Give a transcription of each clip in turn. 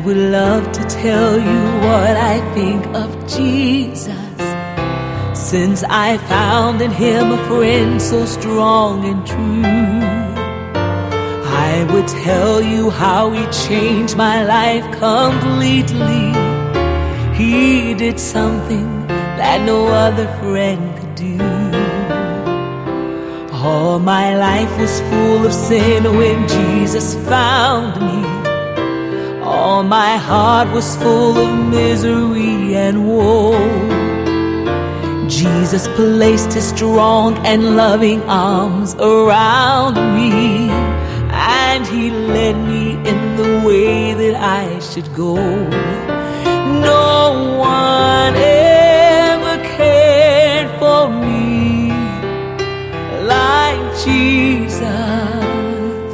would love to tell you what I think of Jesus, since I found in him a friend so strong and true. I would tell you how he changed my life completely. He did something that no other friend could do. All my life was full of sin when Jesus found me. All my heart was full of misery and woe. Jesus placed his strong and loving arms around me, and he led me in the way that I should go. No one ever cared for me like Jesus.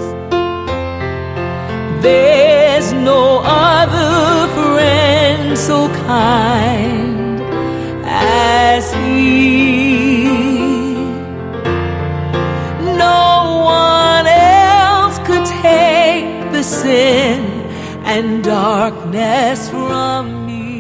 There's no other friend so kind as he. No one else could take the sin and darkness from me.